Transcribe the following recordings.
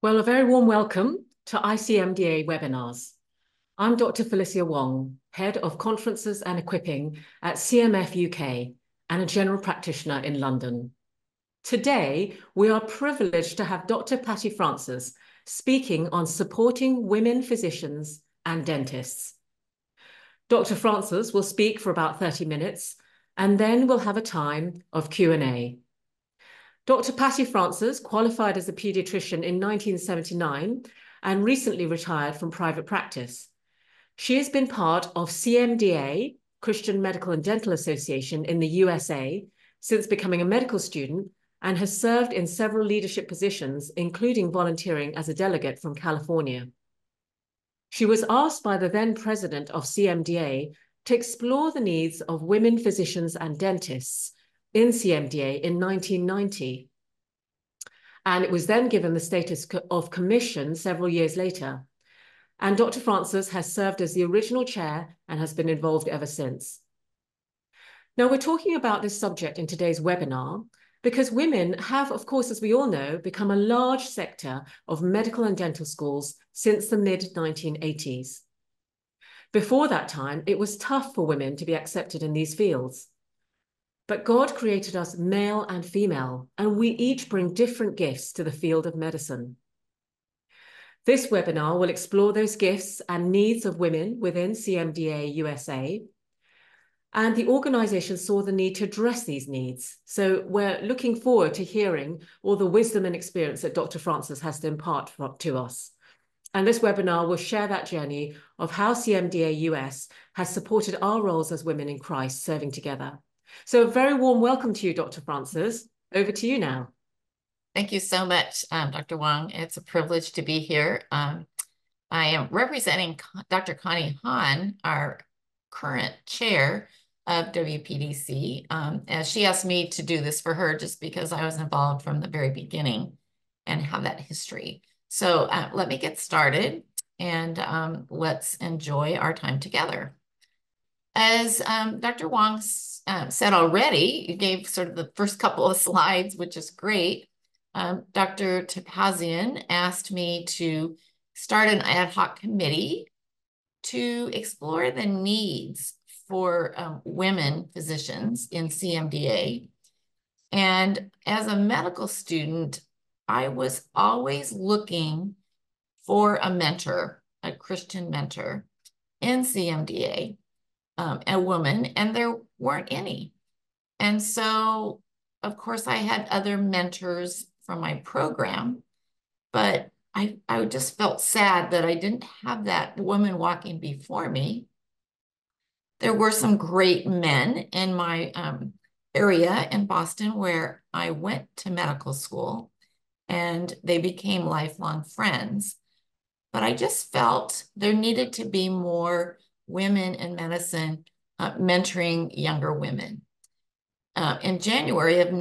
Well, a very warm welcome to ICMDA webinars. I'm Dr. Felicia Wong, Head of Conferences and Equipping at CMF UK and a general practitioner in London. Today, we are privileged to have Dr. Patty Francis speaking on supporting women physicians and dentists. Dr. Francis will speak for about 30 minutes, and then we'll have a time of Q&A. Dr. Patty Francis qualified as a pediatrician in 1979 and recently retired from private practice. She has been part of CMDA, Christian Medical and Dental Association in the USA, since becoming a medical student and has served in several leadership positions, including volunteering as a delegate from California. She was asked by the then president of CMDA to explore the needs of women physicians and dentists in CMDA in 1990. And it was then given the status of commission several years later. And Dr. Francis has served as the original chair and has been involved ever since. Now, we're talking about this subject in today's webinar because women have, of course, as we all know, become a large sector of medical and dental schools since the mid-1980s. Before that time, it was tough for women to be accepted in these fields. But God created us male and female, and we each bring different gifts to the field of medicine. This webinar will explore those gifts and needs of women within CMDA USA. And the organization saw the need to address these needs. So we're looking forward to hearing all the wisdom and experience that Dr. Francis has to impart to us. And this webinar will share that journey of how CMDA US has supported our roles as women in Christ serving together. So a very warm welcome to you, Dr. Francis. Over to you now. Thank you so much, Dr. Wong. It's a privilege to be here. I am representing Dr. Connie Hahn, our current chair of WPDC, as she asked me to do this for her just because I was involved from the very beginning and have that history. So let me get started and let's enjoy our time together. As Dr. Wong said already, you gave sort of the first couple of slides, which is great. Dr. Topasian asked me to start an ad hoc committee to explore the needs for women physicians in CMDA. And as a medical student, I was always looking for a mentor, a Christian mentor in CMDA, a woman, and there weren't any. And so, of course, I had other mentors from my program, but I just felt sad that I didn't have that woman walking before me. There were some great men in my area in Boston where I went to medical school, and they became lifelong friends. But I just felt there needed to be more women in medicine mentoring younger women. In January of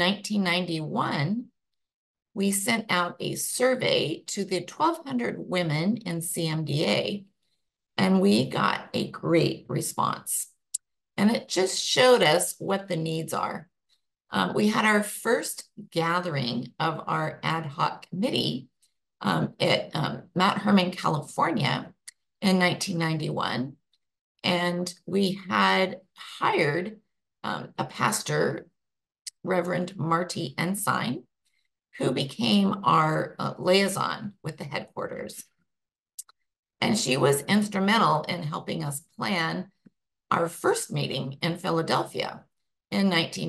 1991, we sent out a survey to the 1,200 women in CMDA, and we got a great response. And it just showed us what the needs are. We had our first gathering of our ad hoc committee at Mount Hermon, California in 1991. And we had hired a pastor, Reverend Marty Ensign, who became our liaison with the headquarters. And she was instrumental in helping us plan our first meeting in Philadelphia in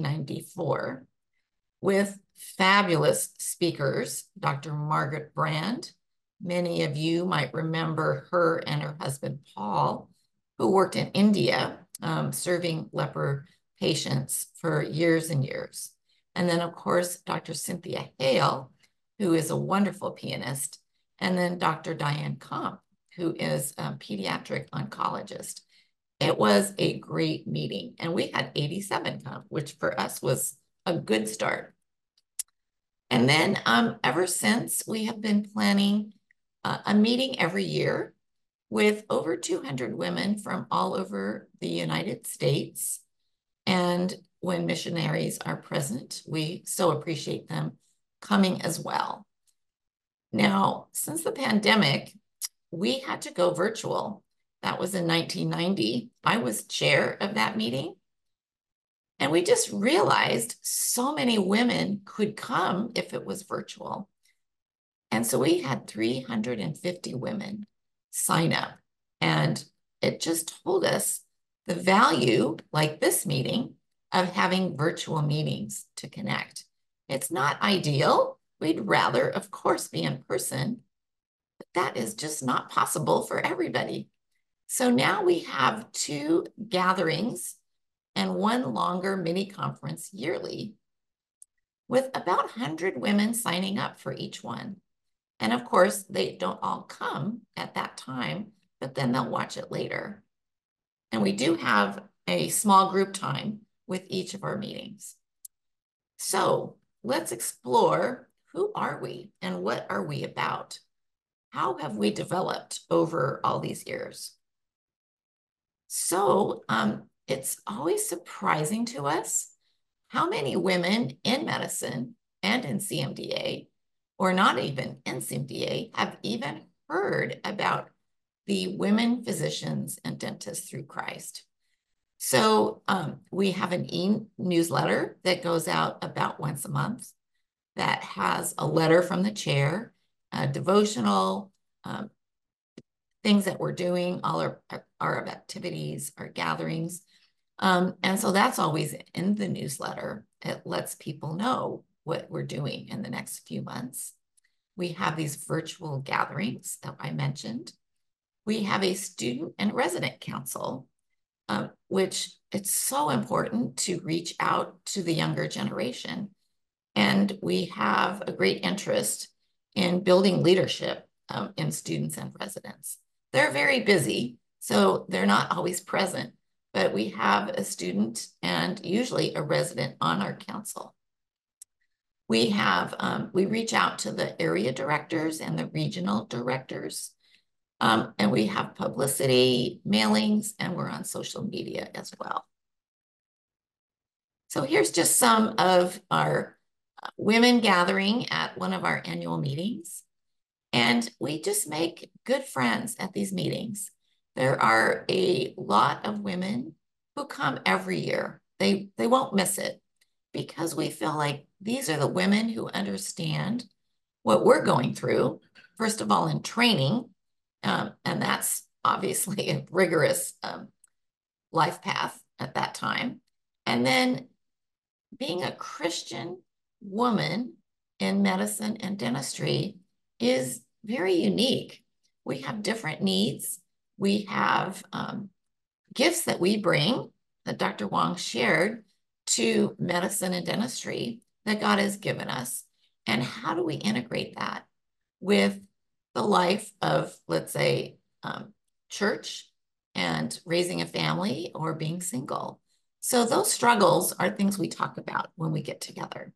1994 with fabulous speakers, Dr. Margaret Brand. Many of you might remember her and her husband, Paul, who worked in India serving leper patients for years and years. And then, of course, Dr. Cynthia Hale, who is a wonderful pianist, and then Dr. Diane Komp, who is a pediatric oncologist. It was a great meeting, and we had 87 come, which for us was a good start. And then ever since, we have been planning a meeting every year with over 200 women from all over the United States. And when missionaries are present, we so appreciate them coming as well. Now, since the pandemic, we had to go virtual. That was in 1990. I was chair of that meeting. And we just realized so many women could come if it was virtual. And so we had 350 women sign up. And it just told us the value, like this meeting, of having virtual meetings to connect. It's not ideal. We'd rather, of course, be in person, but that is just not possible for everybody. So now we have 2 gatherings and 1 longer mini conference yearly with about 100 women signing up for each one. And of course, they don't all come at that time, but then they'll watch it later. And we do have a small group time with each of our meetings. So let's explore, who are we and what are we about? How have we developed over all these years? So it's always surprising to us how many women in medicine and in CMDA, or not even in CMDA, have even heard about the Women Physicians and Dentists Through Christ. So we have an e-newsletter that goes out about once a month that has a letter from the chair, a devotional, things that we're doing, all our activities, our gatherings. And so that's always in the newsletter. It lets people know what we're doing in the next few months. We have these virtual gatherings that I mentioned. We have a student and resident council, which it's so important to reach out to the younger generation. And we have a great interest in building leadership in students and residents. They're very busy, so they're not always present, but we have a student and usually a resident on our council. We reach out to the area directors and the regional directors, and we have publicity, mailings, and we're on social media as well. So here's just some of our women gathering at one of our annual meetings. And we just make good friends at these meetings. There are a lot of women who come every year. They won't miss it because we feel like these are the women who understand what we're going through, first of all, in training, and that's obviously a rigorous life path at that time. And then being a Christian woman in medicine and dentistry is very unique. We have different needs. We have gifts that we bring that Dr. Wong shared to medicine and dentistry that God has given us. And how do we integrate that with the life of, let's say, church and raising a family or being single? So those struggles are things we talk about when we get together.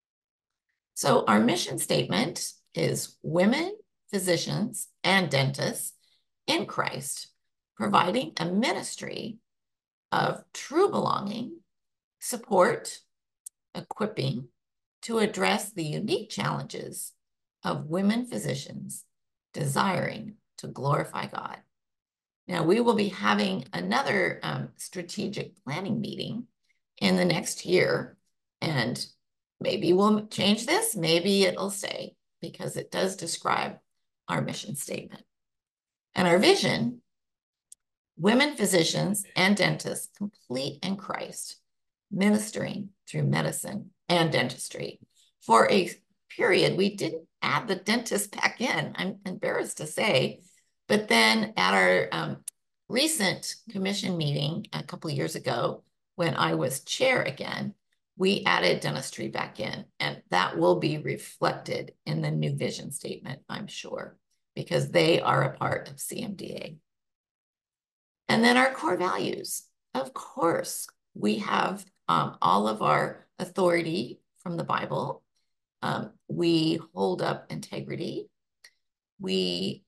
So our mission statement is women, physicians, and dentists in Christ, providing a ministry of true belonging, support, equipping to address the unique challenges of women physicians desiring to glorify God. Now, we will be having another strategic planning meeting in the next year, and maybe we'll change this, maybe it'll stay, because it does describe our mission statement. And our vision, women physicians and dentists complete in Christ, ministering through medicine and dentistry. For a period, we didn't add the dentist back in, I'm embarrassed to say, but then at our recent commission meeting a couple of years ago, when I was chair again, we added dentistry back in, and that will be reflected in the new vision statement, I'm sure, because they are a part of CMDA. And then our core values. Of course, we have all of our authority from the Bible. We hold up integrity. We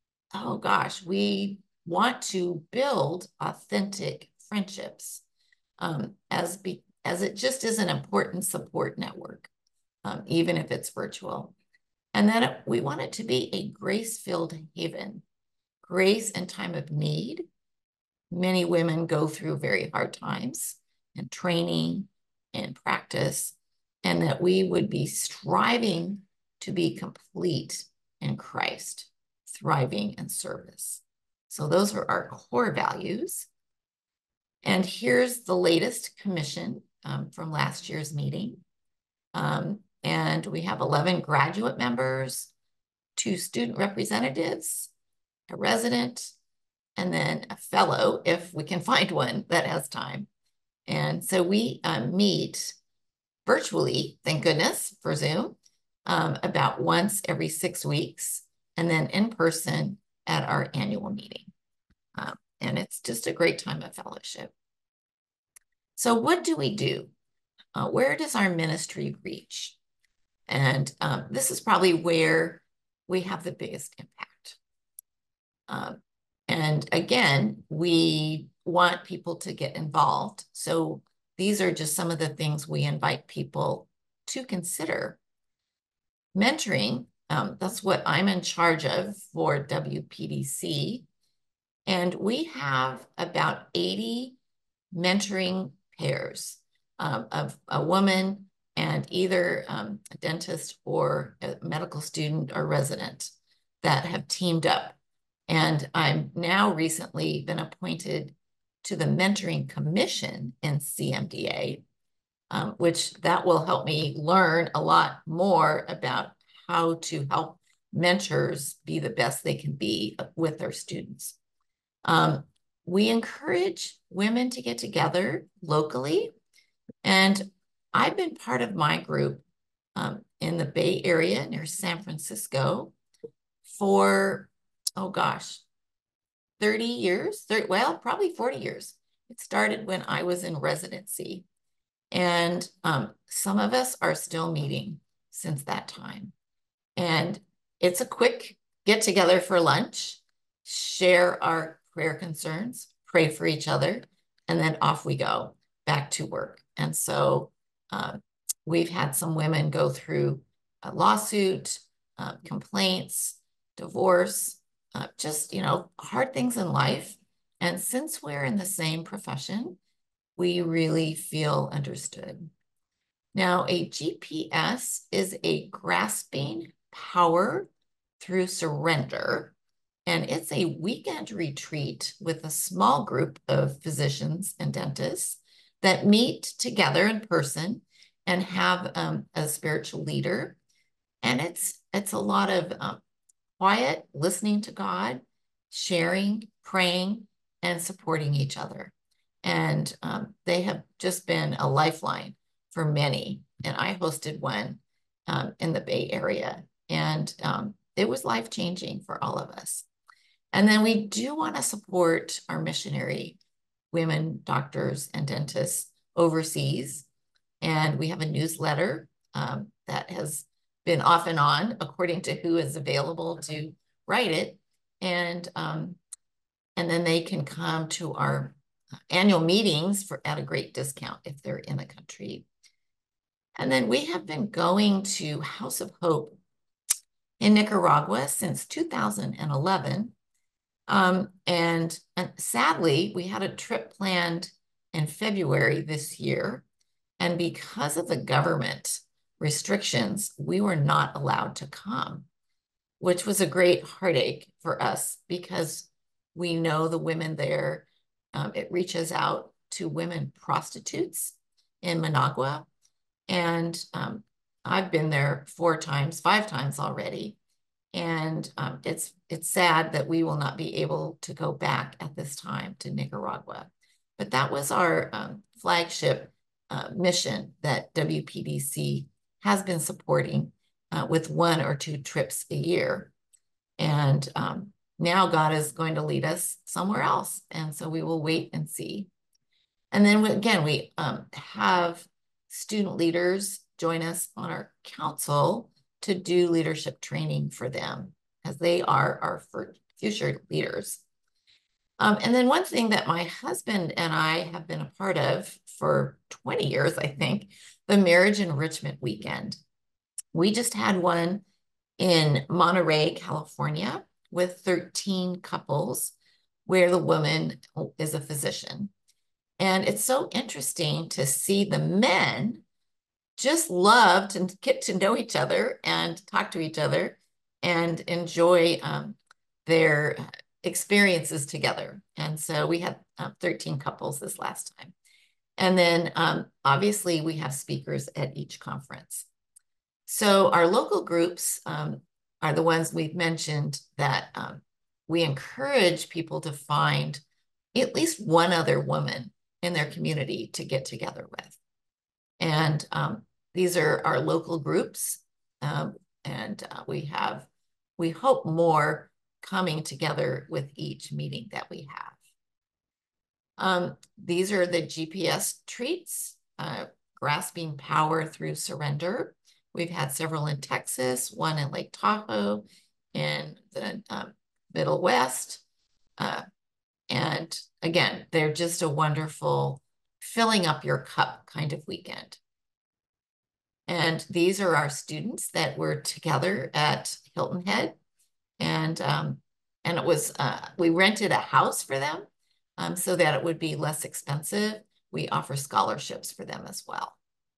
want to build authentic friendships as it just is an important support network, even if it's virtual. And then we want it to be a grace-filled haven, grace in time of need. Many women go through very hard times and training and practice, and that we would be striving to be complete in Christ, thriving in service. So those are our core values. And here's the latest commission from last year's meeting. And we have 11 graduate members, 2 student representatives, a resident, and then a fellow, if we can find one that has time. And so we meet virtually, thank goodness, for Zoom, about once every 6 weeks, and then in person at our annual meeting. And it's just a great time of fellowship. So what do we do? Where does our ministry reach? And this is probably where we have the biggest impact. And again, we want people to get involved. So these are just some of the things we invite people to consider. Mentoring, that's what I'm in charge of for WPDC. And we have about 80 mentoring pairs of a woman and either a dentist or a medical student or resident that have teamed up. And I'm now recently been appointed to the Mentoring Commission in CMDA, which that will help me learn a lot more about how to help mentors be the best they can be with their students. We encourage women to get together locally, and I've been part of my group in the Bay Area near San Francisco for, oh gosh, 30 years, well, probably 40 years. It started when I was in residency. And some of us are still meeting since that time. And it's a quick get together for lunch, share our prayer concerns, pray for each other, and then off we go back to work. And so we've had some women go through a lawsuit, complaints, divorce, just, hard things in life. And since we're in the same profession, we really feel understood. Now, a GPS is a grasping power through surrender, and it's a weekend retreat with a small group of physicians and dentists that meet together in person and have a spiritual leader. And it's a lot of quiet, listening to God, sharing, praying, and supporting each other. And they have just been a lifeline for many. And I hosted one in the Bay Area, and it was life-changing for all of us. And then we do want to support our missionary women doctors and dentists overseas. And we have a newsletter that has been off and on according to who is available to write it. And then they can come to our annual meetings at a great discount if they're in the country. And then we have been going to House of Hope in Nicaragua since 2011. And sadly, we had a trip planned in February this year. And because of the government restrictions, we were not allowed to come, which was a great heartache for us because we know the women there. It reaches out to women prostitutes in Managua. And I've been there 4 times, 5 times already. And it's sad that we will not be able to go back at this time to Nicaragua. But that was our flagship mission that WPDC has been supporting with 1 or 2 trips a year. And now God is going to lead us somewhere else. And so we will wait and see. And then again, we have student leaders join us on our council to do leadership training for them, as they are our future leaders. And then one thing that my husband and I have been a part of for 20 years, I think, the Marriage Enrichment Weekend. We just had one in Monterey, California, with 13 couples where the woman is a physician. And it's so interesting to see the men just love to get to know each other and talk to each other and enjoy their experiences together. And so we had 13 couples this last time. And then obviously we have speakers at each conference. So our local groups are the ones we've mentioned that we encourage people to find at least one other woman in their community to get together with. And these are our local groups. And we hope more coming together with each meeting that we have. These are the GPS treats, Grasping Power Through Surrender. We've had several in Texas, one in Lake Tahoe, in the Middle West. And again, they're just a wonderful filling up your cup kind of weekend. And these are our students that were together at Hilton Head. And it was, we rented a house for them so that it would be less expensive. We offer scholarships for them as well.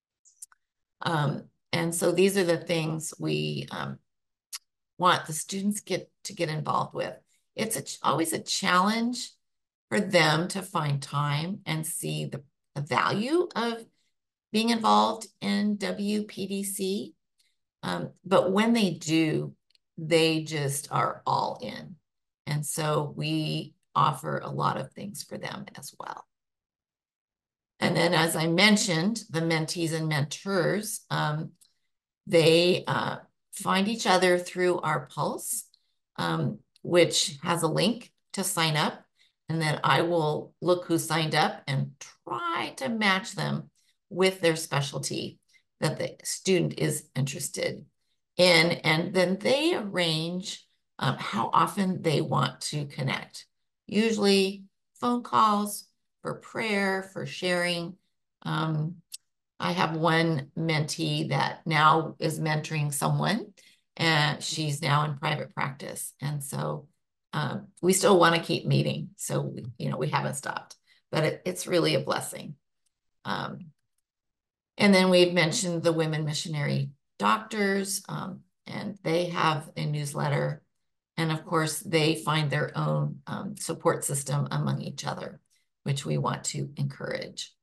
And so these are the things we want the students to get involved with. It's always a challenge for them to find time and see the value of being involved in WPDC. But when they do, they just are all in. And so we offer a lot of things for them as well. And then, as I mentioned, the mentees and mentors, they find each other through our Pulse, which has a link to sign up. And then I will look who signed up and try to match them with their specialty that the student is interested in. And then they arrange how often they want to connect. Usually phone calls for prayer, for sharing. I have one mentee that now is mentoring someone, and she's now in private practice. And so we still want to keep meeting. So, we haven't stopped, but it's really a blessing. And then we've mentioned the women missionary doctors, and they have a newsletter. And of course, they find their own support system among each other, which we want to encourage.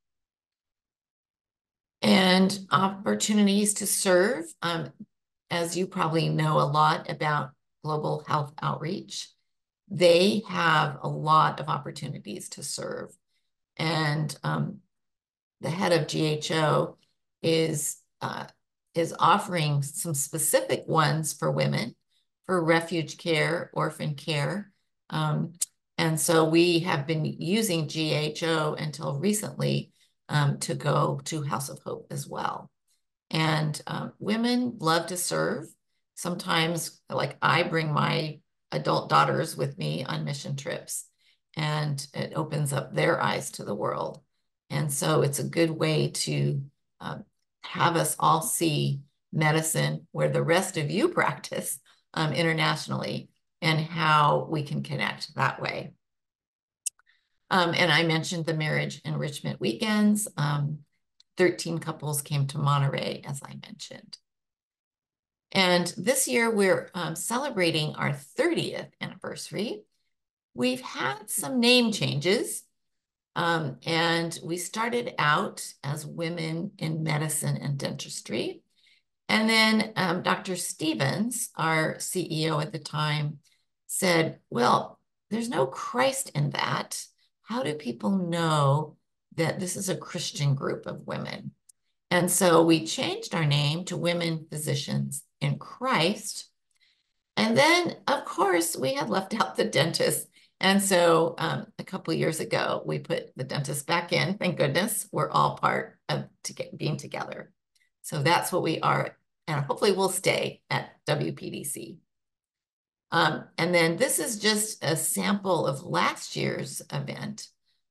And opportunities to serve. As you probably know a lot about Global Health Outreach, they have a lot of opportunities to serve. And the head of GHO is offering some specific ones for women, for refuge care, orphan care. And so we have been using GHO until recently to go to House of Hope as well. And women love to serve. Sometimes, like, I bring my adult daughters with me on mission trips, and it opens up their eyes to the world. And so it's a good way to have us all see medicine where the rest of you practice internationally, and how we can connect that way. And I mentioned the marriage enrichment weekends. 13 couples came to Monterey, as I mentioned. And this year we're celebrating our 30th anniversary. We've had some name changes. And we started out as Women in Medicine and Dentistry. And then Dr. Stevens, our CEO at the time, said, well, there's no Christ in that. How do people know that this is a Christian group of women? And so we changed our name to Women Physicians in Christ. And then, of course, we had left out the dentist. And so a couple of years ago, we put the dentist back in. Thank goodness. We're all part of being together. So that's what we are. And hopefully we'll stay at WPDC. And then this is just a sample of last year's event.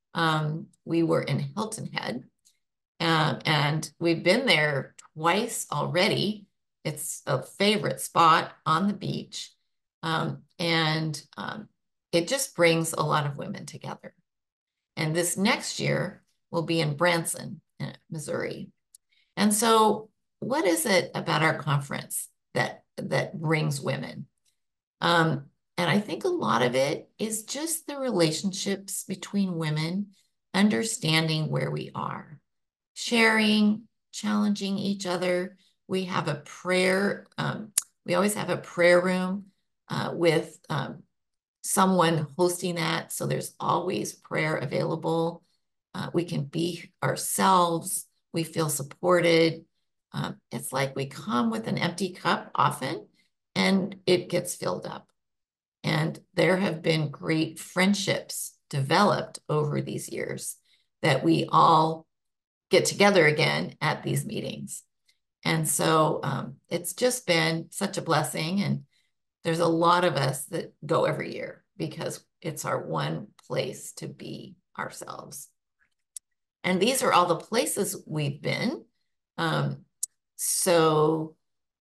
We were in Hilton Head, and we've been there twice already. It's a favorite spot on the beach. And it just brings a lot of women together. And this next year will be in Branson, Missouri. And so what is it about our conference that brings women? And I think a lot of it is just the relationships between women, understanding where we are, sharing, challenging each other. We have a prayer, we always have a prayer room with someone hosting that. So there's always prayer available. We can be ourselves. We feel supported. It's like we come with an empty cup often, and it gets filled up. And there have been great friendships developed over these years that we all get together again at these meetings. And so it's just been such a blessing. And there's a lot of us that go every year because it's our one place to be ourselves. And these are all the places we've been. So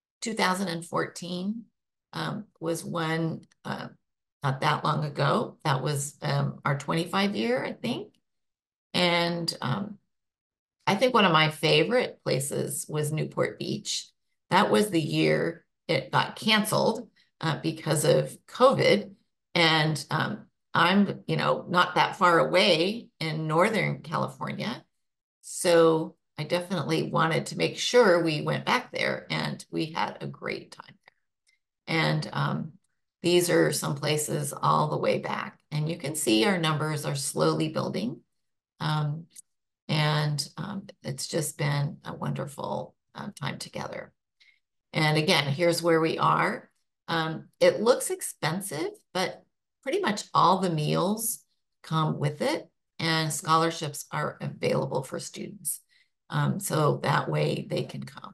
2014 was one not that long ago. That was our 25 year, I think. And I think one of my favorite places was Newport Beach. That was the year it got canceled because of COVID. And I'm, not that far away in Northern California. So I definitely wanted to make sure we went back there, and we had a great time there. And these are some places all the way back. And you can see our numbers are slowly building. And it's just been a wonderful time together. And again, here's where we are. It looks expensive, but pretty much all the meals come with it, and scholarships are available for students. So that way they can come.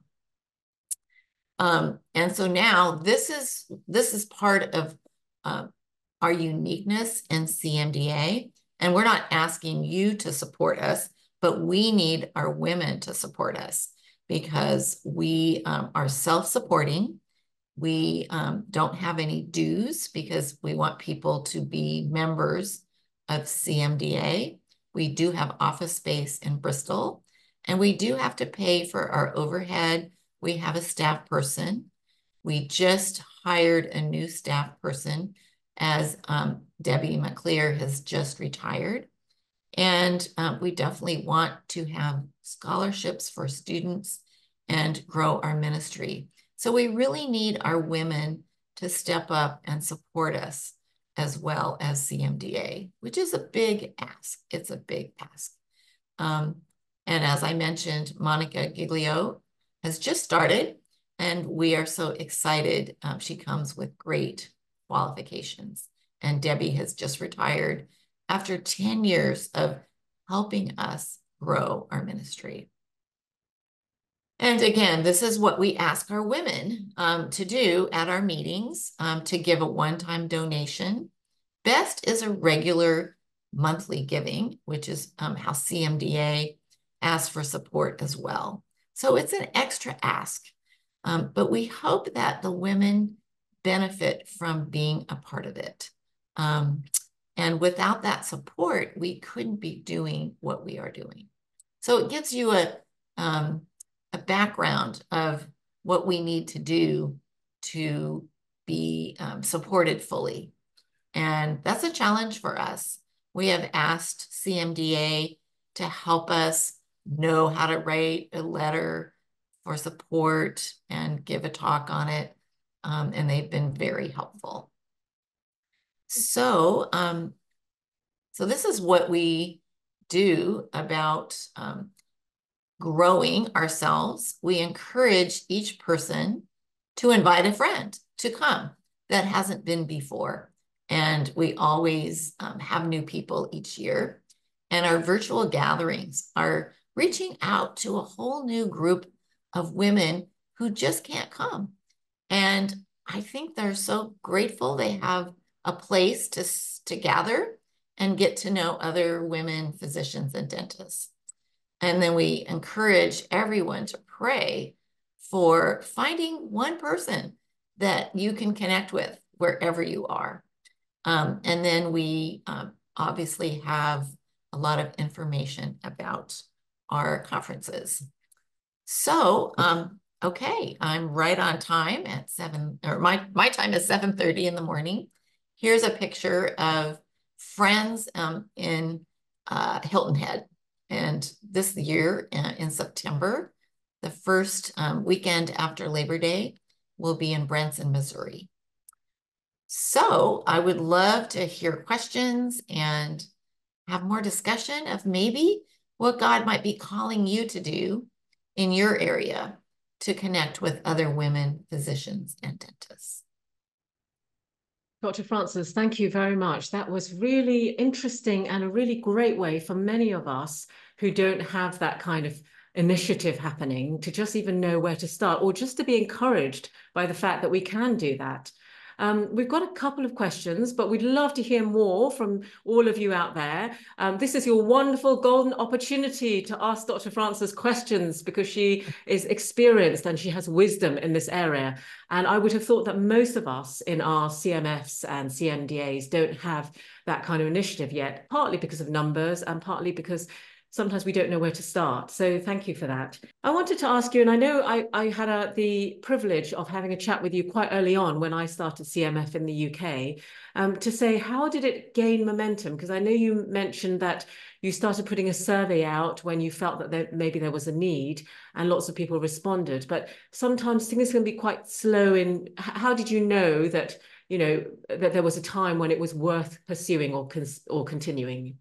And so now this is part of our uniqueness in CMDA. And we're not asking you to support us, but we need our women to support us because we are self-supporting. We don't have any dues because we want people to be members of CMDA. We do have office space in Bristol, and we do have to pay for our overhead. We have a staff person. We just hired a new staff person as Debbie McClear has just retired. And we definitely want to have scholarships for students and grow our ministry. So we really need our women to step up and support us as well as CMDA, which is a big ask. It's a big ask. And as I mentioned, Monica Giglio has just started, and we are so excited. She comes with great qualifications. And Debbie has just retired after 10 years of helping us grow our ministry. And again, this is what we ask our women to do at our meetings, to give a one-time donation. Best is a regular monthly giving, which is how CMDA asks for support as well. So it's an extra ask, but we hope that the women benefit from being a part of it. And without that support, we couldn't be doing what we are doing. So it gives you a background of what we need to do to be supported fully. And that's a challenge for us. We have asked CMDA to help us know how to write a letter for support and give a talk on it. And they've been very helpful. So, so this is what we do about growing ourselves. We encourage each person to invite a friend to come that hasn't been before. And we always have new people each year. And our virtual gatherings are reaching out to a whole new group of women who just can't come. And I think they're so grateful they have a place to gather and get to know other women physicians and dentists. And then we encourage everyone to pray for finding one person that you can connect with wherever you are. And then we obviously have a lot of information about our conferences. So, okay, I'm right on time at 7, or my time is 7:30 in the morning. Here's a picture of friends in Hilton Head. And this year in September, the first weekend after Labor Day, will be in Branson, Missouri. So I would love to hear questions and have more discussion of maybe what God might be calling you to do in your area to connect with other women physicians and dentists. Dr. Francis, thank you very much. That was really interesting and a really great way for many of us who don't have that kind of initiative happening to just even know where to start, or just to be encouraged by the fact that we can do that. We've got a couple of questions, but we'd love to hear more from all of you out there. This is your wonderful golden opportunity to ask Dr. Francis questions, because she is experienced and she has wisdom in this area. And I would have thought that most of us in our CMFs and CMDAs don't have that kind of initiative yet, partly because of numbers and partly because sometimes we don't know where to start. So thank you for that. I wanted to ask you, and I know I had the privilege of having a chat with you quite early on when I started CMF in the UK, to say, how did it gain momentum? Because I know you mentioned that you started putting a survey out when you felt that maybe there was a need, and lots of people responded. But sometimes things can be quite slow in, how did you know that, that there was a time when it was worth pursuing or continuing?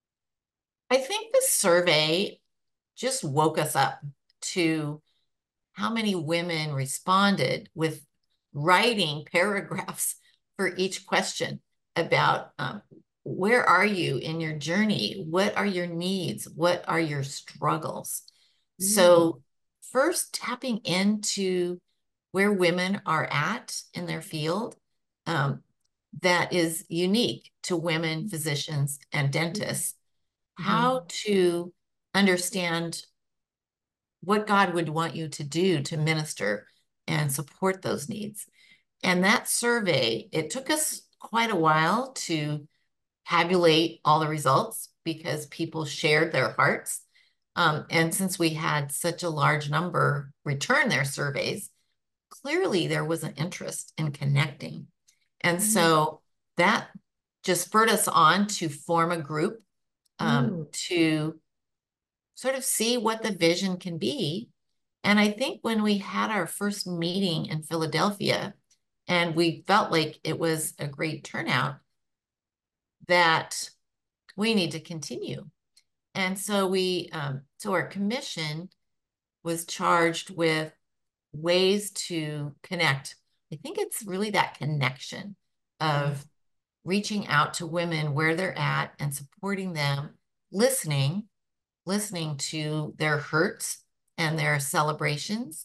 I think the survey just woke us up to how many women responded with writing paragraphs for each question about where are you in your journey? What are your needs? What are your struggles? So first, tapping into where women are at in their field, that is unique to women physicians and dentists. How to understand what God would want you to do to minister and support those needs. And that survey, it took us quite a while to tabulate all the results because people shared their hearts. And since we had such a large number return their surveys, clearly there was an interest in connecting. And so that just spurred us on to form a group to sort of see what the vision can be. And I think when we had our first meeting in Philadelphia, and we felt like it was a great turnout, that we need to continue. And so so our commission was charged with ways to connect. I think it's really that connection of reaching out to women where they're at and supporting them, listening to their hurts and their celebrations.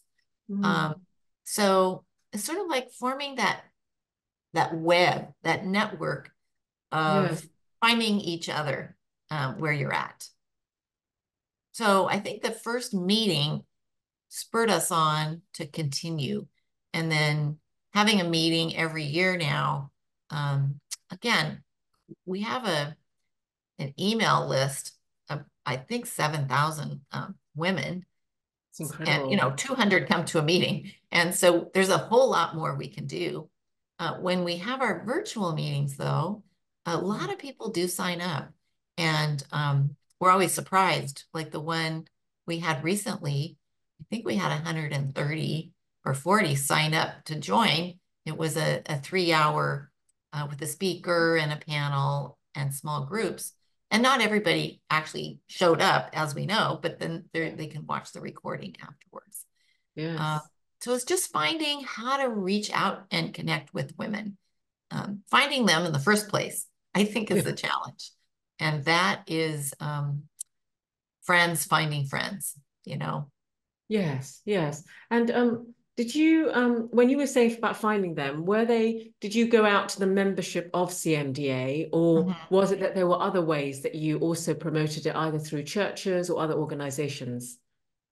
So it's sort of like forming that web, that network of finding each other where you're at. So I think the first meeting spurred us on to continue, and then having a meeting every year now. Again, we have an email list of, I think, 7,000 women. It's incredible. And 200 come to a meeting, and so there's a whole lot more we can do. When we have our virtual meetings, though, a lot of people do sign up, and we're always surprised. Like the one we had recently, I think we had 130 or 40 sign up to join. It was a 3-hour with a speaker and a panel and small groups. And not everybody actually showed up, as we know, but then they can watch the recording afterwards. Yes. So it's just finding how to reach out and connect with women. Finding them in the first place, I think, is the challenge. And that is friends finding friends, Yes, yes. And did you, when you were saying about finding them, did you go out to the membership of CMDA, or was it that there were other ways that you also promoted it, either through churches or other organizations?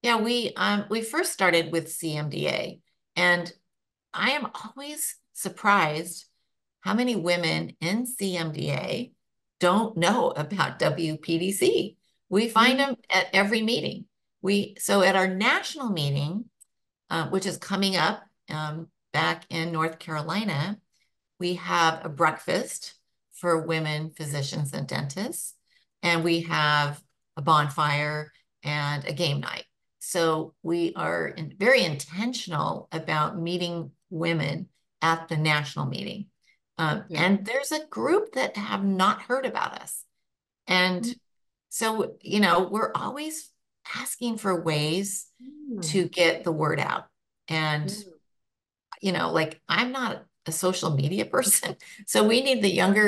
Yeah, we first started with CMDA, and I am always surprised how many women in CMDA don't know about WPDC. We find Mm, them at every meeting. So at our national meeting, which is coming up back in North Carolina, we have a breakfast for women physicians and dentists, and we have a bonfire and a game night. So we are very intentional about meeting women at the national meeting. yeah. And there's a group that have not heard about us. And Mm, so, we're always asking for ways mm, to get the word out. And yeah. like I'm not a social media person. So we need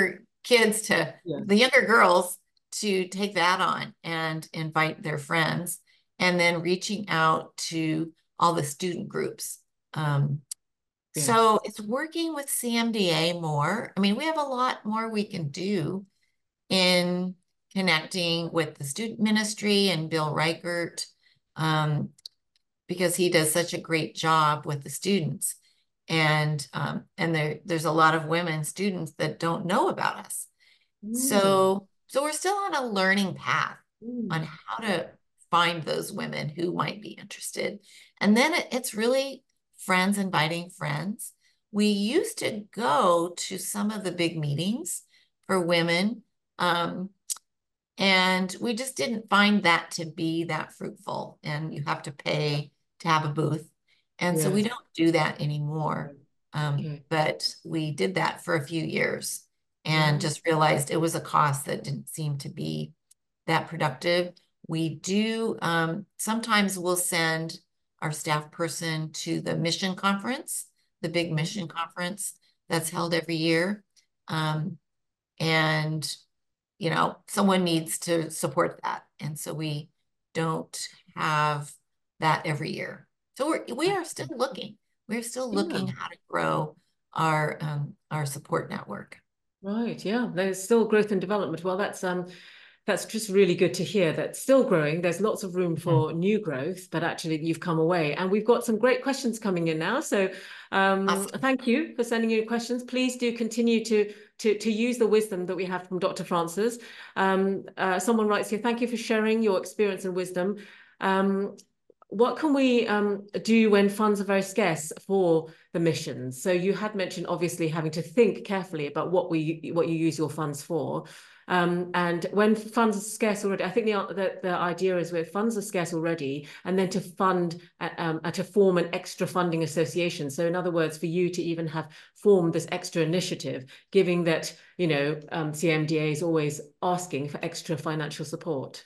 the younger girls to take that on and invite their friends and then reaching out to all the student groups. Um, so Yes. it's working with CMDA more. I mean, we have a lot more we can do in connecting with the student ministry and Bill Reichert. Um, because he does such a great job with the students. And there's a lot of women students that don't know about us. Mm, So we're still on a learning path on mm, how to find those women who might be interested. And then it's really friends inviting friends. We used to go to some of the big meetings for women. Um, and we just didn't find that to be that fruitful. And you have to pay to have a booth. And so we yes. don't do that anymore. Okay. Okay. But we did that for a few years and Right. just realized it was a cost that didn't seem to be that productive. We do sometimes we'll send our staff person to the mission conference, the big Mhm. mission conference that's held every year. Um, and someone needs to support that. And so we don't have that every year. So we I are still see. looking. We're still Yeah. looking how to grow our support network. Right. Yeah. There's still growth and development. Well, that's just really good to hear that still growing. There's lots of room Mhm. for new growth, but actually you've come away. And we've got some great questions coming in now. So Awesome. thank you for sending in questions. Please do continue to use the wisdom that we have from Dr. Francis. Someone writes here, thank you for sharing your experience and wisdom. Um, what can we do when funds are very scarce for the missions? So you had mentioned obviously having to think carefully about what you use your funds for. And when funds are scarce already, I think the idea is where funds are scarce already, and then to fund to form an extra funding association. So in other words, for you to even have formed this extra initiative, given that CMDA is always asking for extra financial support.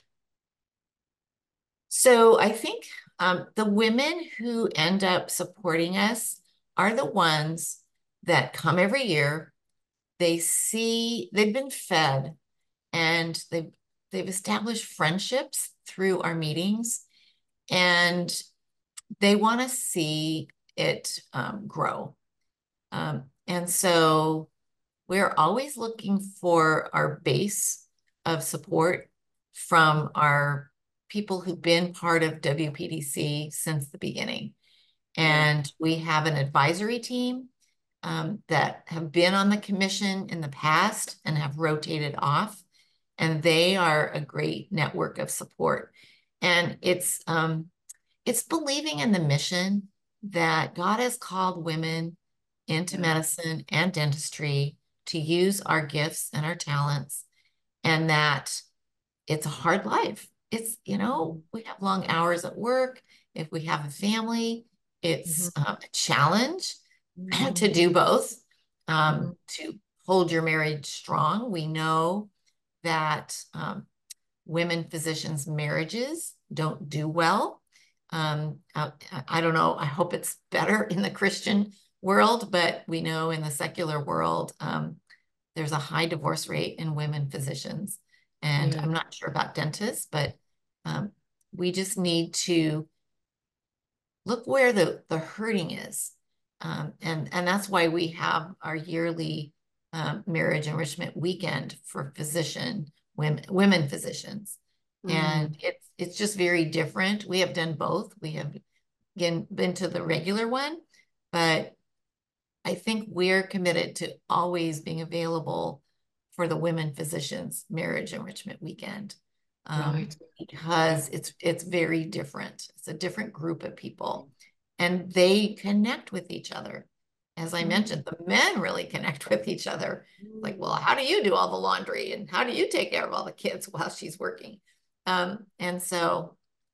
So I think the women who end up supporting us are the ones that come every year. They've been fed and they've established friendships through our meetings, and they want to see it grow. And so we're always looking for our base of support from our people who've been part of WPDC since the beginning. Yeah. And we have an advisory team that have been on the commission in the past and have rotated off. And they are a great network of support. And it's believing in the mission that God has called women into Yeah. medicine and dentistry to use our gifts and our talents, and that it's a hard life. Mhm. We have long hours at work. If we have a family, it's Mhm. a challenge to Mhm. do both, Mhm. to hold your marriage strong. We know that women physicians' marriages don't do well. I don't know. I hope it's better in the Christian world, but we know in the secular world, there's a high divorce rate in women physicians. And Yeah. I'm not sure about dentists, but um, we just need to look where the hurting is. And that's why we have our yearly marriage enrichment weekend for women physicians. And Mm. it's just very different. We have done both. We have, again, been to the regular one, but I think we're committed to always being available for the Women Physicians Marriage Enrichment Weekend, Right. Yeah. because it's very different. It's a different group of people, and they connect with each other. As I Mm. mentioned, the men really connect with each other. Like, well, Mm. how do you do all the laundry, and how do you take care of all the kids while she's working? And so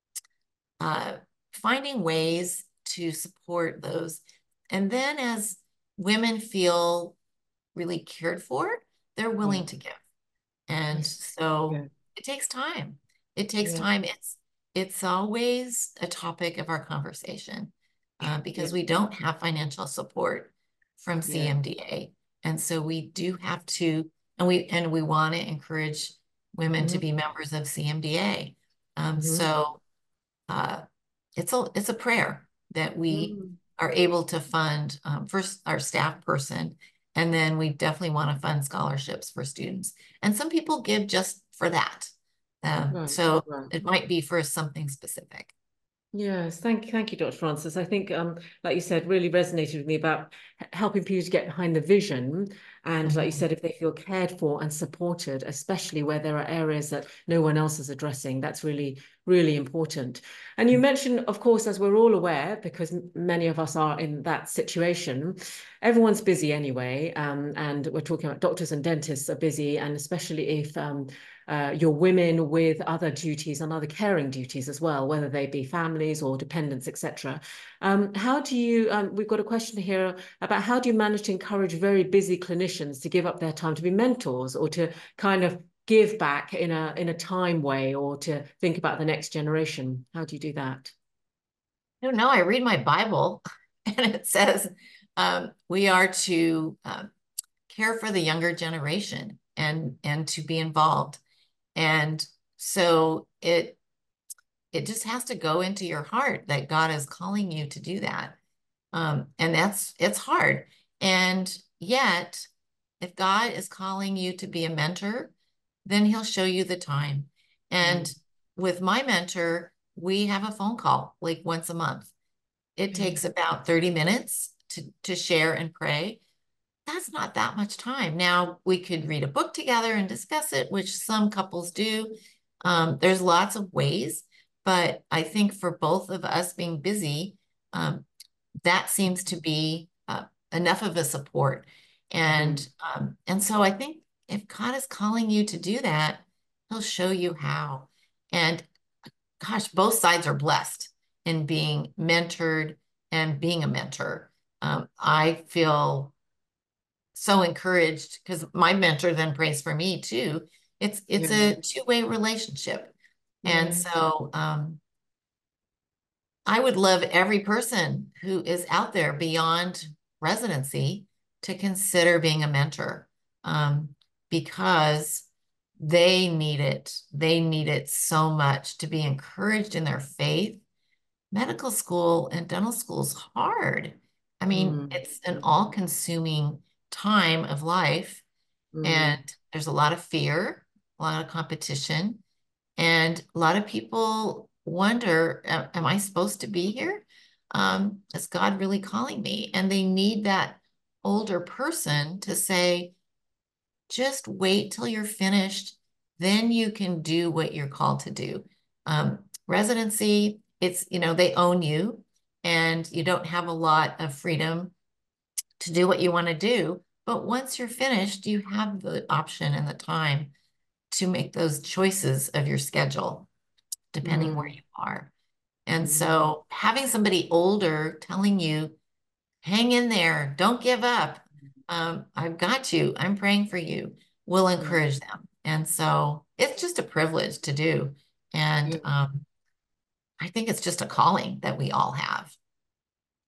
uh, finding ways to support those. And then as women feel really cared for, they're Yeah. willing to give. And Yes. so Yeah. it takes time. It takes Yeah. time. It's always a topic of our conversation, Yeah. because we don't have financial support from Yeah. CMDA. And so we do have to, and we want to encourage women to Mm-hmm. be members of CMDA. Mm-hmm. So uh, it's a prayer that we Mm. are able to fund, first our staff person, and then we definitely want to fund scholarships for students. And some people give just for that. Right. So Right. it might be for something specific. Yes, thank you, Dr. Francis. I think, like you said, really resonated with me about helping people to get behind the vision. And like you Mhm. said, if they feel cared for and supported, especially where there are areas that no one else is addressing, that's really, really important. And you mentioned, of course, as we're all aware, because many of us are in that situation, everyone's busy anyway. And we're talking about doctors and dentists are busy, and especially if you're women with other duties and other caring duties as well, whether they be families or dependents, etc. How do you, we've got a question here about how do you manage to encourage very busy clinicians to give up their time to be mentors or to kind of give back in a time way or to think about the next generation? How do you do that? I don't know. I read my Bible and it says we are to care for the younger generation and to be involved. And so it just has to go into your heart that God is calling you to do that. And it's hard. And yet, if God is calling you to be a mentor, then he'll show you the time. Mm. And with my mentor, we have a phone call like once a month. It Okay. takes about 30 minutes to share and pray. That's not that much time. Now, we could read a book together and discuss it, which some couples do. There's lots of ways, but I think for both of us being busy, um, that seems to be enough of a support. Mm-hmm. And so I think if God is calling you to do that, he'll show you how. And gosh, both sides are blessed in being mentored and being a mentor. I feel so encouraged because my mentor then prays for me too. It's Yeah. a two-way relationship. And Yeah. so I would love every person who is out there beyond residency to consider being a mentor, because they need it. They need it so much to be encouraged in their faith. Medical school and dental school is hard. I mean, Mm. it's an all-consuming time of life, and Mm. there's a lot of fear, a lot of competition, and a lot of people wonder, am I supposed to be here? Is God really calling me? And they need that older person to say, just wait till you're finished. Then you can do what you're called to do. Residency, they own you and you don't have a lot of freedom to do what you want to do. But once you're finished, you have the option and the time to make those choices of your schedule, depending where Mm. you are. And Mm. so having somebody older telling you, hang in there, don't give up. I've got you. I'm praying for you, will Yeah. encourage them. And so it's just a privilege to do. And Yeah. I think it's just a calling that we all have.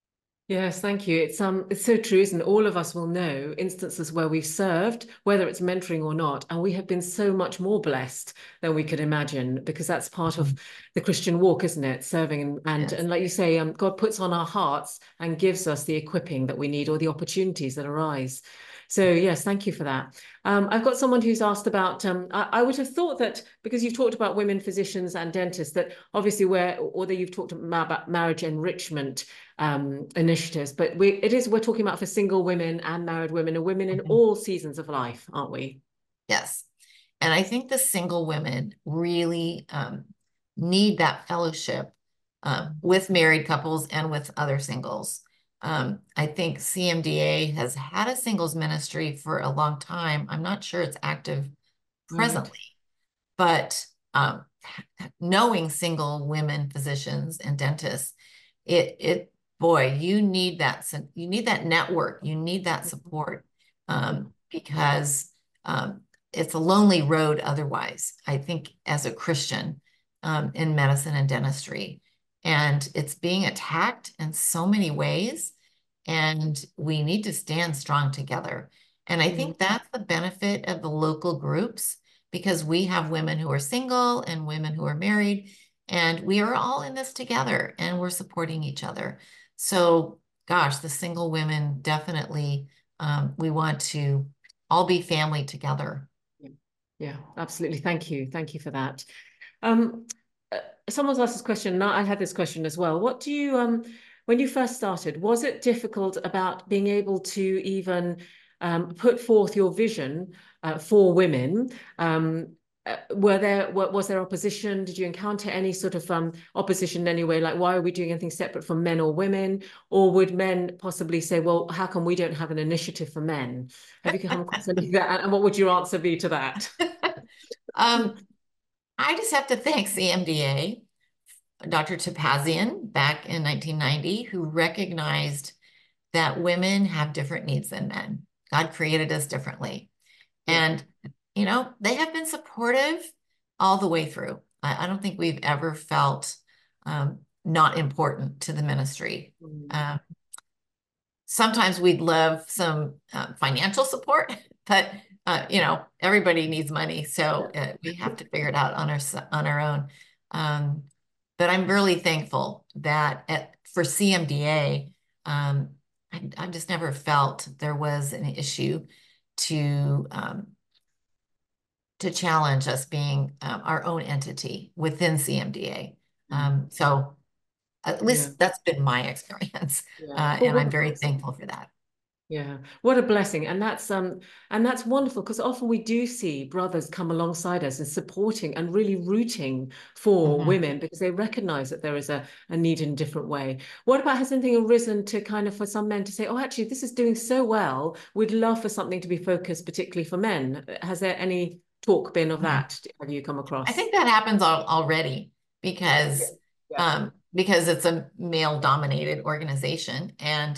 Yes, thank you. It's so true, isn't it? All of us will know instances where we've served, whether it's mentoring or not, and we have been so much more blessed than we could imagine because that's part of Mhm. the Christian walk, isn't it? Serving Yes. and like you say, God puts on our hearts and gives us the equipping that we need or the opportunities that arise. So yes, thank you for that. I've got someone who's asked about. I would have thought that because you've talked about women physicians and dentists, that obviously although you've talked about marriage enrichment initiatives, but we're talking about for single women and married women and women in Mhm. all seasons of life, aren't we? Yes. And I think the single women really need that fellowship with married couples and with other singles. I think CMDA has had a singles ministry for a long time. I'm not sure it's active Right. presently, but knowing single women physicians and dentists, boy, you need that network, you need that support because um, it's a lonely road otherwise. I think as a Christian in medicine and dentistry, and it's being attacked in so many ways, and we need to stand strong together. And I Mhm. think that's the benefit of the local groups because we have women who are single and women who are married, and we are all in this together and we're supporting each other. So, gosh, the single women definitely, we want to all be family together. Yeah, yeah, absolutely. Thank you for that. Um, uh, Someone's asked this question, and I had this question as well. What do you, when you first started, was it difficult about being able to even put forth your vision for women? Was there opposition? Did you encounter any sort of opposition anyway? Like, why are we doing anything separate from men or women? Or would men possibly say, well, how come we don't have an initiative for men? Have you come across any of that? And what would your answer be to that? Um, I just have to thank CMDA, Dr. Topazian, back in 1990, who recognized that women have different needs than men. God created us differently. Yeah. And, they have been supportive all the way through. I don't think we've ever felt not important to the ministry. Mm. Uh, Sometimes we'd love some financial support, but, everybody needs money. So we have to figure it out on our own. Um, but I'm really thankful that for CMDA, I've just never felt there was an issue to um, to challenge us being our own entity within CMDA. So at Yeah. least that's been my experience, Yeah. Well, and what I'm a very blessing. thankful for that. Yeah. What a blessing. And that's wonderful because often we do see brothers come alongside us and supporting and really rooting for Mhm. women because they recognize that there is a need in a different way. What about has anything arisen to kind of for some men to say, oh, actually, this is doing so well. We'd love for something to be focused particularly for men. Has there any talk been of Mhm. that? Have you come I across? think that happens already Yeah. Yeah. because it's a male dominated organization, and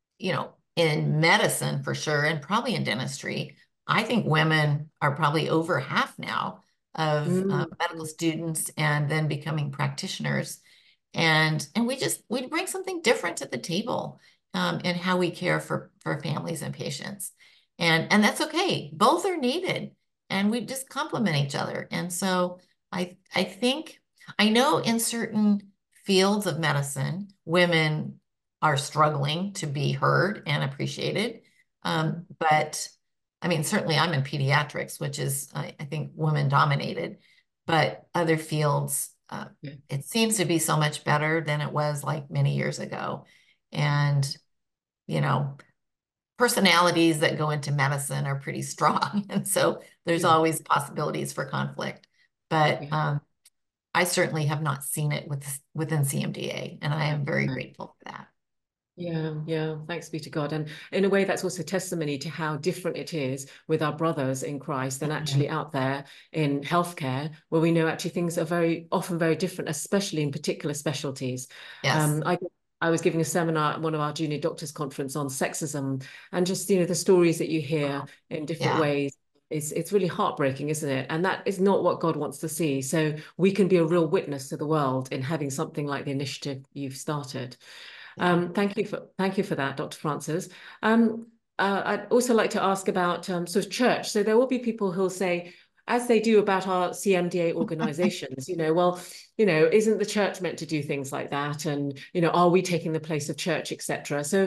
in medicine for sure, and probably in dentistry, I think women are probably over half now of Mm, medical mm, students and then becoming practitioners. And we bring something different to the table in how we care for families and patients. And that's okay. Both are needed and we just complement each other. And so I think I know in certain fields of medicine, women are struggling to be heard and appreciated. But I mean, certainly I'm in pediatrics, which is, I think, women dominated, but other fields, yeah. it seems to be so much better than it was like many years ago. And, you know, personalities that go into medicine are pretty strong. And so there's Yeah. always possibilities for conflict. But Yeah. I certainly have not seen it within CMDA, and I am very Right. grateful for that. Yeah, yeah. Thanks be to God. And in a way, that's also testimony to how different it is with our brothers in Christ than Mhm. actually out there in healthcare, where we know actually things are very often very different, especially in particular specialties. Yes. Um, I I was giving a seminar at one of our junior doctors conference on sexism, and just the stories that you hear Wow. in different Yeah. ways. It's really heartbreaking, isn't it? And that is not what God wants to see. So we can be a real witness to the world in having something like the initiative you've started. Thank you for that, Dr. Francis. I'd also like to ask about sort of church. So there will be people who'll say, as they do about our CMDA organizations, well, isn't the church meant to do things like that? And, are we taking the place of church, etc.? So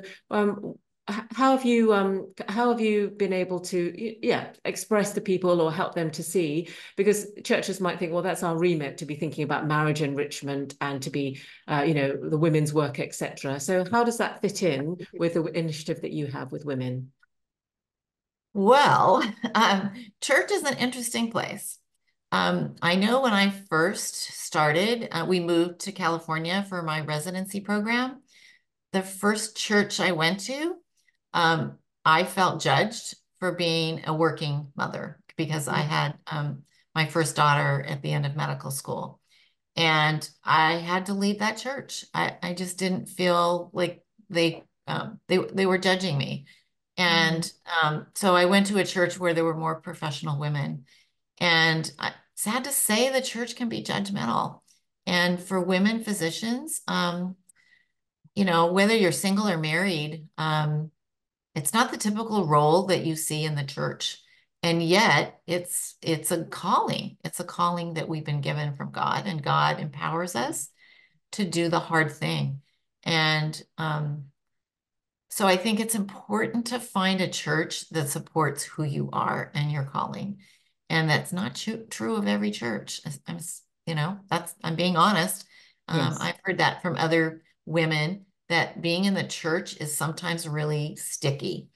how have you been able to express to people or help them to see, because churches might think, well, that's our remit to be thinking about marriage enrichment and to be the women's work, etc. So how does that fit in with the initiative that you have with women? Well, church is an interesting place. I know when I first started, we moved to California for my residency program. The first church I went to, I felt judged for being a working mother because I had my first daughter at the end of medical school. And I had to leave that church. I just didn't feel like they were judging me. And so I went to a church where there were more professional women. And sad to say, the church can be judgmental. And for women physicians, whether you're single or married, it's not the typical role that you see in the church. And yet it's a calling. It's a calling that we've been given from God, and God empowers us to do the hard thing. And so I think it's important to find a church that supports who you are and your calling. And that's not true of every church. I'm being honest. Yes. I've heard that from other women, that being in the church is sometimes really sticky,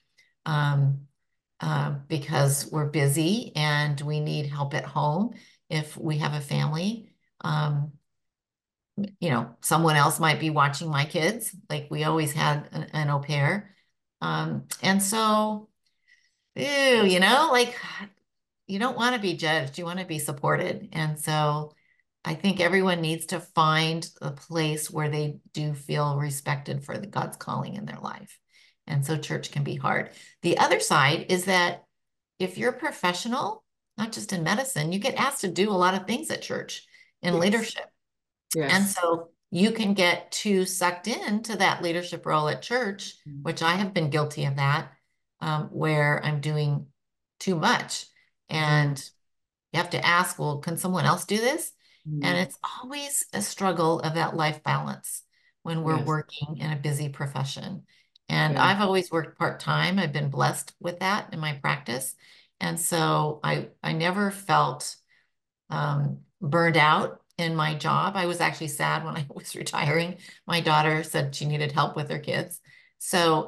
because we're busy and we need help at home if we have a family. Someone else might be watching my kids, like we always had an au pair. And so, like you don't want to be judged, you want to be supported. And so I think everyone needs to find a place where they do feel respected for God's calling in their life. And so church can be hard. The other side is that if you're a professional, not just in medicine, you get asked to do a lot of things at church in leadership. And Yes. so you can get too sucked into that leadership role at church, which I have been guilty of that, where I'm doing too much. And you have to ask, well, can someone else do this? And it's always a struggle of that life balance when we're Yes. working in a busy profession. And Yeah. I've always worked part-time. I've been blessed with that in my practice. And so I never felt burned out in my job. I was actually sad when I was retiring. My daughter said she needed help with her kids. So,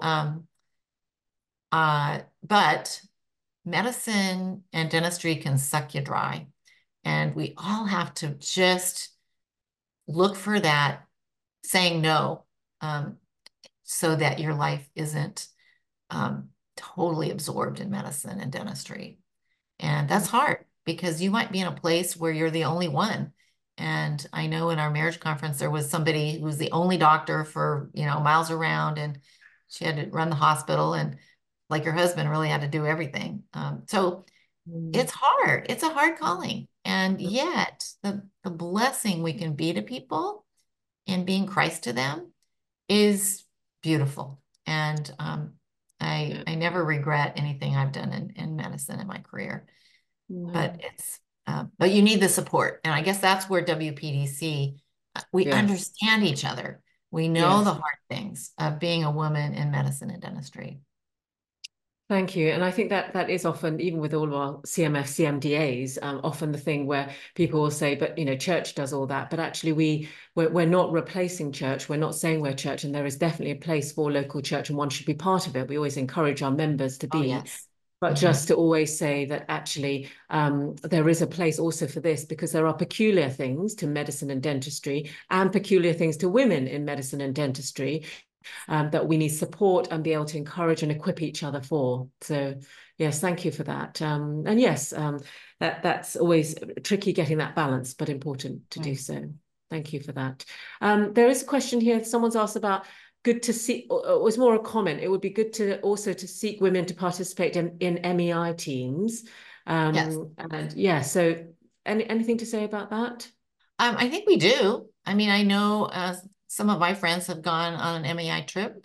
but medicine and dentistry can suck you dry. And we all have to just look for that saying no, so that your life isn't totally absorbed in medicine and dentistry. And that's hard because you might be in a place where you're the only one. And I know in our marriage conference, there was somebody who was the only doctor for, miles around, and she had to run the hospital, and like your husband really had to do everything. So it's hard. It's a hard calling. And yet the blessing we can be to people and being Christ to them is beautiful. And I never regret anything I've done in medicine in my career. But but you need the support. And I guess that's where WPDC, we understand each other. We know the hard things of being a woman in medicine and dentistry. Thank you. And I think that is often, even with all of our CMF, CMDAs, often the thing where people will say, but, church does all that. But actually, we're not replacing church. We're not saying we're church. And there is definitely a place for local church, and one should be part of it. We always encourage our members to be. Oh, yes. But just to always say that actually there is a place also for this, because there are peculiar things to medicine and dentistry and peculiar things to women in medicine and dentistry, that we need support and be able to encourage and equip each other for. So yes, thank you for that. And yes, that's always tricky getting that balance, but important to do so. Thank you for that. There is a question here. Someone's asked about good to see, or it was more a comment. It would be good to also to seek women to participate in MEI teams. Yes. And yeah, so anything to say about that? I think we do. I mean, I know some of my friends have gone on an MEI trip.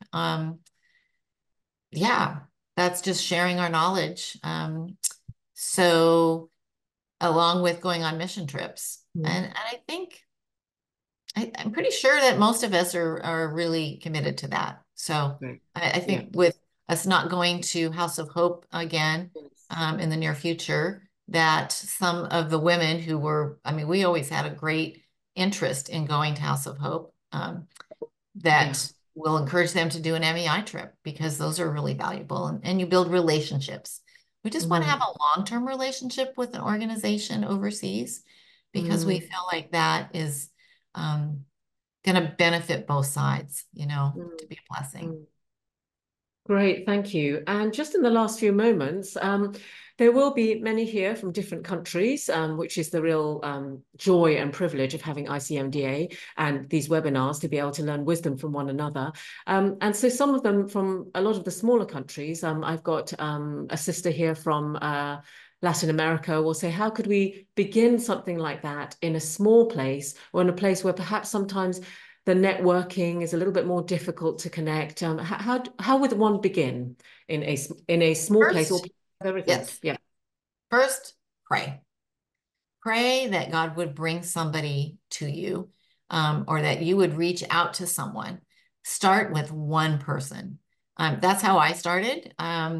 Yeah, that's just sharing our knowledge. So along with going on mission trips. Mm. And I think I'm pretty sure that most of us are really committed to that. So Right. I Yeah. think with us not going to House of Hope again Yes. in the near future, that some of the women who were, I mean, we always had a great interest in going to House of Hope, Yeah. that will encourage them to do an MEI trip because those are really valuable and you build relationships. We just want to have Mm. a long-term relationship with an organization overseas because we Mm. feel like that is going to benefit both sides, to Mm. be a blessing. Mm. Great, thank you. And just in the last few moments, there will be many here from different countries, which is the real joy and privilege of having ICMDA and these webinars to be able to learn wisdom from one another. And so some of them from a lot of the smaller countries. I've got a sister here from Latin America will say, how could we begin something like that in a small place or in a place where perhaps sometimes the networking is a little bit more difficult to connect. How would one begin in a small place or First, everything? yes, Yeah. first, pray. Pray that God would bring somebody to you, or that you would reach out to someone. Start with one person. That's how I started.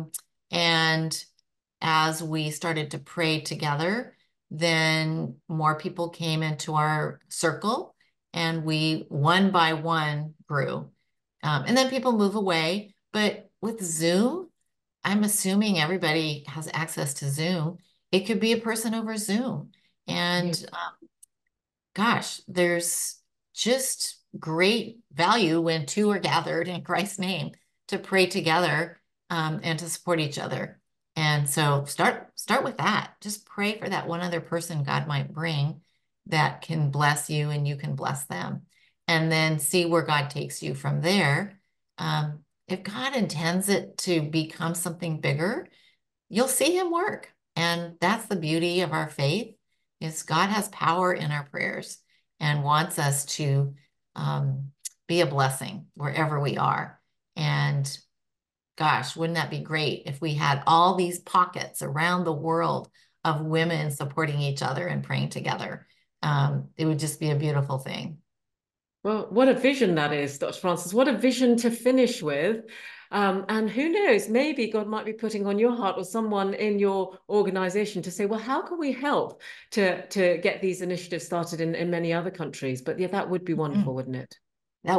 And as we started to pray together, then more people came into our circle and we one by one grew. And then people move away. But with Zoom, I'm assuming everybody has access to Zoom. It could be a person over Zoom. Yeah. And gosh, there's just great value when two are gathered in Christ's name to pray together, and to support each other. And so start with that. Just pray for that one other person God might bring that can bless you and you can bless them. And then see where God takes you from there. If God intends it to become something bigger, you'll see him work. And that's the beauty of our faith is God has power in our prayers and wants us to um, be a blessing wherever we are. And gosh, wouldn't that be great if we had all these pockets around the world of women supporting each other and praying together? It would just be a beautiful thing. Well, what a vision that is, Dr. Francis. What a vision to finish with. And who knows, maybe God might be putting on your heart or someone in your organization to say, well, how can we help to get these initiatives started in many other countries? But yeah, that would be wonderful, Mm, wouldn't it?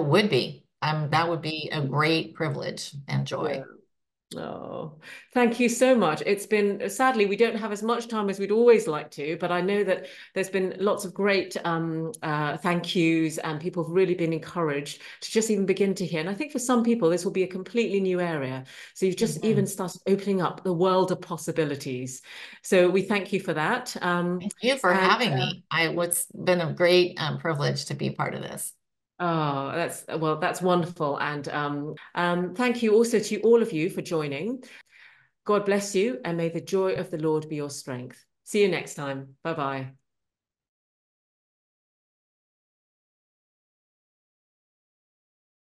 that would be a great privilege and Yeah. joy. Oh, thank you so much. It's been, sadly, we don't have as much time as we'd always like to, but I know that there's been lots of great thank yous and people have really been encouraged to just even begin to hear. And I think for some people, this will be a completely new area. So you've just even Mhm. started opening up the world of possibilities. So we thank you for that. Thank you for And having me. It's been a great privilege to be part of this. Oh, that's wonderful. And thank you also to all of you for joining. God bless you, and may the joy of the Lord be your strength. See you next time. Bye bye.